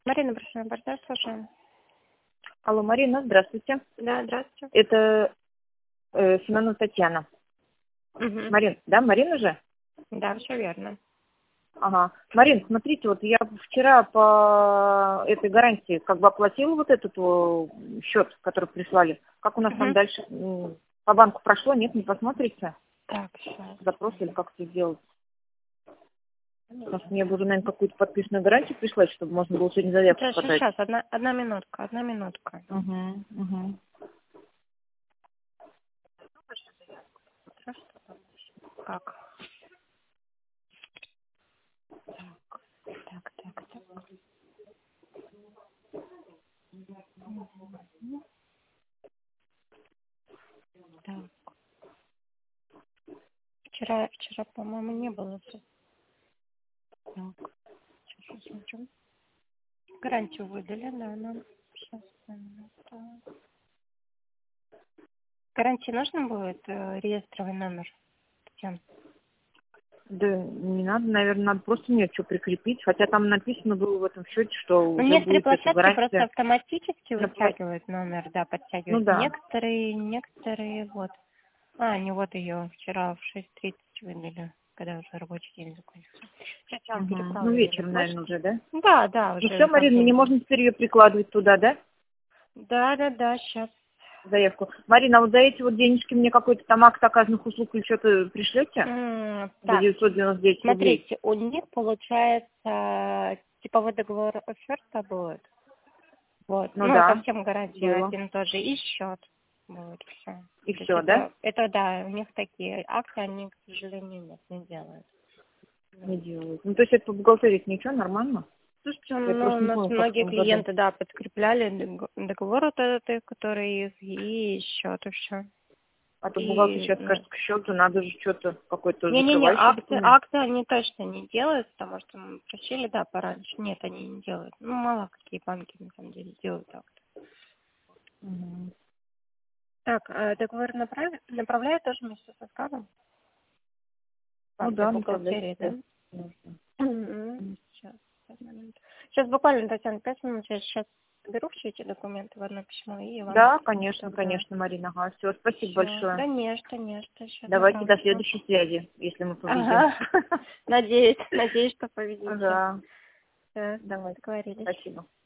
Марина, прошу, партнер, слушаем. Алло, Марина, здравствуйте. Да, здравствуйте. Это Семенова Татьяна. Угу. Марин, да, Марина же? Да, все верно. Ага. Марин, смотрите, вот я вчера по этой гарантии как бы оплатила вот этот счет, который прислали. Как у нас там Угу. дальше по банку прошло, нет, не посмотрите? Так, сейчас. Запрос или как это сделать? Потому что мне бы уже, наверное, какую-то подписанную гарантию прислать, чтобы можно было сегодня заявку подать. Сейчас, одна минутка, одна минутка. Угу, угу. Как? Так. Так. Вчера, по-моему, не было. Так, сейчас смотрю. Гарантию выдали, да, нам. Сейчас, минуту. Гарантии нужно будет реестровый номер? Татьяна? Да не надо, наверное, надо просто мне что прикрепить. Хотя там написано было в этом счете, что Ну, уже некоторые будет эта площадки просто гарантия. автоматически на пла- вытягивают номер, да, Ну подтягивают. да. Некоторые, вот. Они вот ее вчера в 6:30 выдали, когда уже рабочий день закончился. Сейчас я вам Угу. Ну, переправлю ее на вечером, наверное, почту. уже, да? Да, Ну все, уже Марина, мне последний. можно теперь ее прикладывать туда, да? Да, сейчас. Заявку. Марина, а вот за эти вот денежки мне какой-то там акт оказанных услуг или что-то пришлете? За Так, 999 рублей. смотрите, у них получается типовой договор оферта будет. Вот. Ну Ну, да, совсем гарантия было. один тоже. И счет будет все. И То есть все, да? это да, у них такие акты, они, к сожалению, нет, не делают. Не делают. Ну, то есть это по бухгалтерии ничего, нормально? Слушайте, Я ну, у просто не нас помню, как в многие том году. клиенты, да, подкрепляли договор вот этот, который их, и счет, и все. А то бухгалтер И, сейчас скажет, к счету надо же что-то, какой-то не-не-не, закрывающий документ. акты они точно не делают, потому что мы просили, да, пораньше. Нет, они не делают. Ну, мало какие банки, на самом деле, делают акты. Мгм. Так, договор направляют тоже вместе со складом? Ну Вам для да, направлять бухгалтерии, да? теперь нужно. Сейчас, 5 минут. Сейчас буквально, Татьяна, 5 минут. Я сейчас соберу все эти документы в одно письмо и вам Да, конечно, тогда. конечно, Марина. Ага, все, спасибо Все. большое. Да не что. Сейчас Давайте до направлю. следующей связи, если мы победим. Ага. Надеюсь, что победите. Ага, Все, давай. договорились. Спасибо.